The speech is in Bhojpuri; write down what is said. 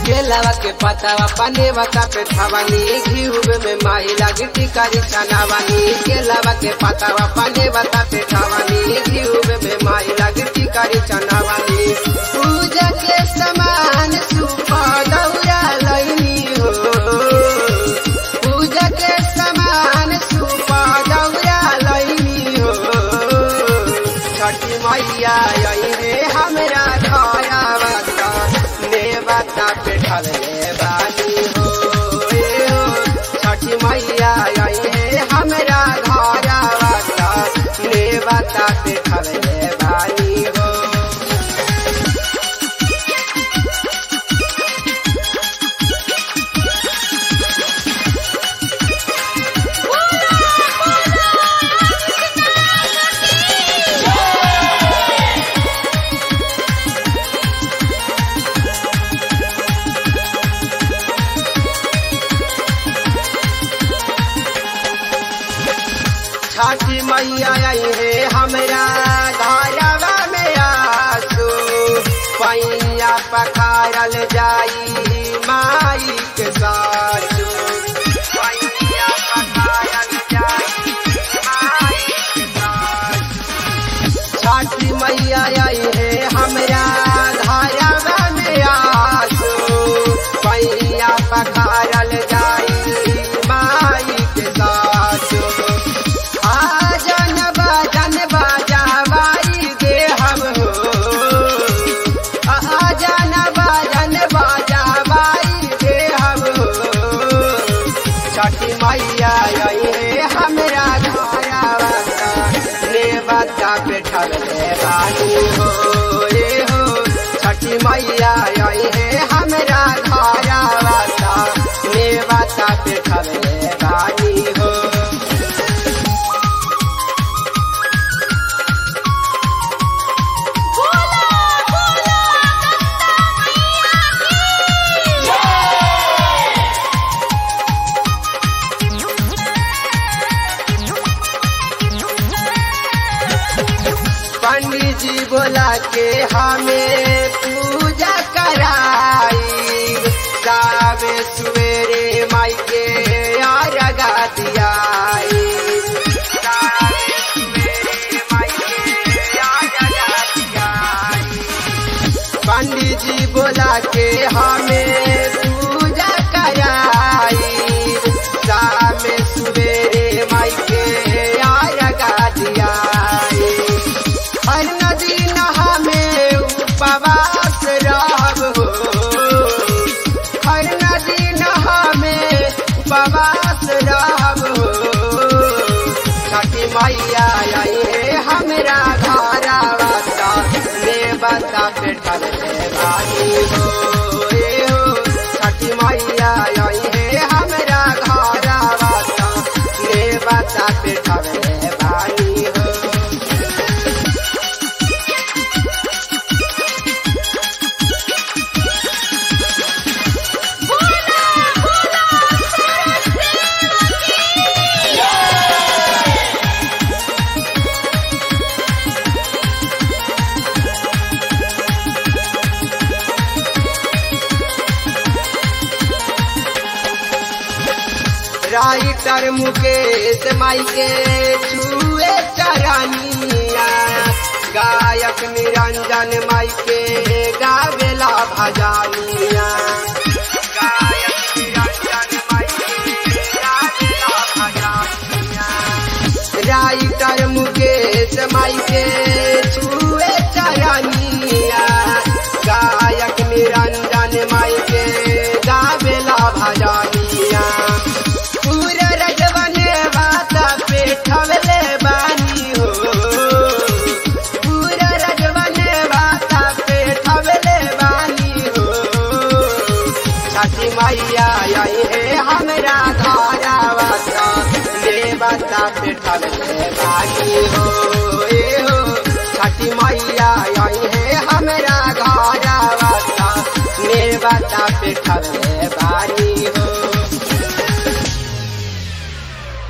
केलावा के पतावा पनेवा का पे ठवानी घीहुब में माई लगती करी चनावानी केलावा के पतावा पनेवा का पे ठवानी घीहुब में माई लगती करी चनावानी पूजा के समान सुपा दौरा लईनी हो पूजा के समान सुपा दौरा लईनी हो छठी मैया आई रे हमरा घरवा नेवता पे ढले बानी हो छठी मैया आई है हमरा घरवा नेवता पे ढले बानी हो छठी मैया आई है हमरा घरवा में आसू पैया पखारल जाई माई के सासू पैया पखारल जाई माई के सासू छठी मैया आई है हमरा घरवा में आसू पैया पखारल जाई माई के सासू छठी मैया आई है हमरा घरवा नेवता पे ढले बानी हो छठी मैया आई है हमरा घरवा नेवता पे ढले बानी हो पंडित जी बोला के हमें पूजा कराई गावे सुवेरे माई के आरगा दियाई गावे सुवेरे माई के आरगा दियाई पंडित जी बोला के हमें पूजा कराई गावे सुवेरे माई के आरगा दियाई हर नदी नहा में उपवास रहब हो हर नदी नहा में उपवास रहब हो छठी मैया आई है हमरा घरवा नेवता पे ढले बानी हो छठी मैया आई है हमरा घरवा नेवता पे ढले बानी हो राइटर मुकेश माई के छुए चरनिया गायक निरंजन माई के गावेला भजनिया गायक निरंजन माई के गावेला भजनिया राइटर मुकेश माई के छुए चरनिया गायक निरंजन माई के गावेला भजनिया ठवले बानी हो पूरा रजवने वाता पे ठवले बानी हो छठी मैया आई है हमरा घरवा नेवता पे ठवले बानी हो छठी मैया आई है हमरा घरवा नेवता पे ठवले बानी हो